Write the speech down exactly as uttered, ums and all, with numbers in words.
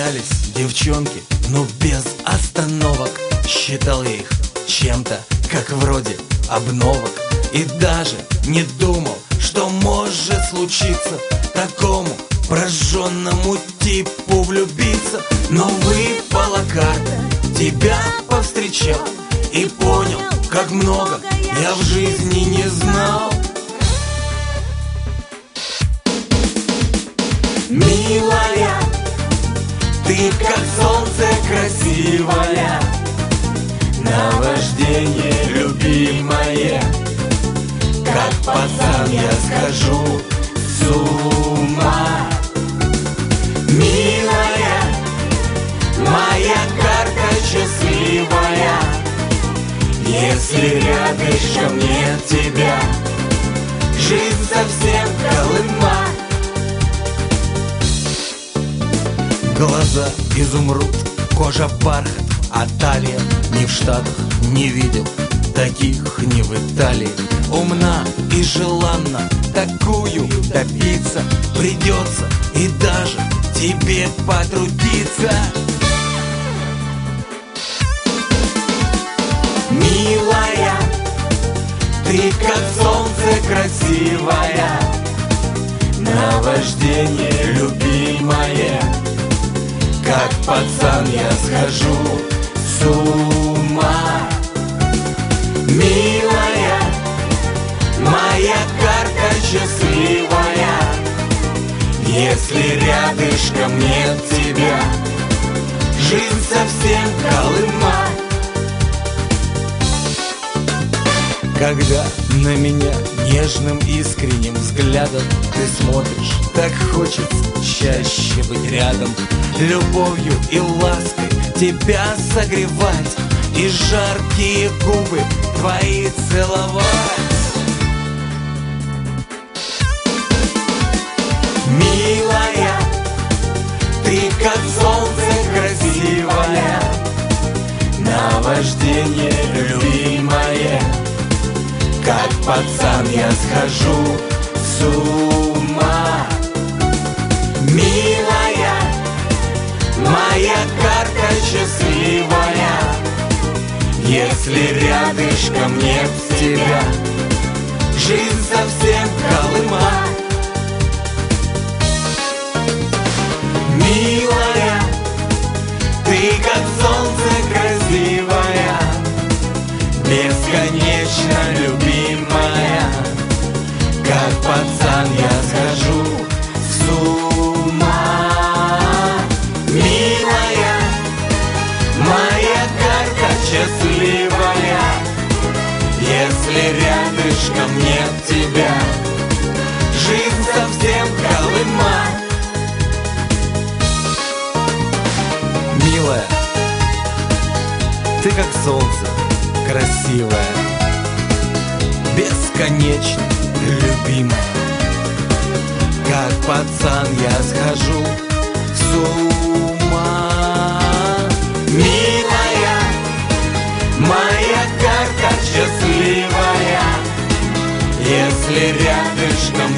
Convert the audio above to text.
Встречались девчонки, но без остановок. Считал я их чем-то, как вроде обновок. И даже не думал, что может случиться такому прожженному типу влюбиться. Но выпала карта, тебя повстречал и понял, как много я в жизни не знал. Милая, ты как солнце красивая, наваждение любимое. Как пацан я схожу с ума. Милая, моя карта счастливая, если рядышком нет тебя, жизнь совсем колыма. Глаза изумруд, кожа бархат, а талия ни в Штатах не видел таких, ни в Италии. Умна и желанна, такую добиться придется, и даже тебе потрудиться. Милая, ты как солнце красивая, наваждение любимое. Как пацан я схожу с ума. Милая, моя карта счастливая, если рядышком нет тебя, жизнь совсем колыма. Когда на меня нежным искренним взглядом ты смотришь, так хочется чаще быть рядом, любовью и лаской тебя согревать и жаркие губы твои целовать. Милая, ты как солнце красивая, наваждение любимое. Как пацан я схожу с ума. Милая, моя карта счастливая, если рядышком нет тебя, жизнь совсем колыма. Милая, ты как солнце красивая, бесконечно любимая. Как пацан я схожу с ума. Милая, моя карта счастливая, если рядышком нет тебя, жизнь совсем колыма. Милая, ты как солнце красивая, бесконечно любимая. Как пацан я схожу с ума. Милая, моя карта счастливая, если рядышком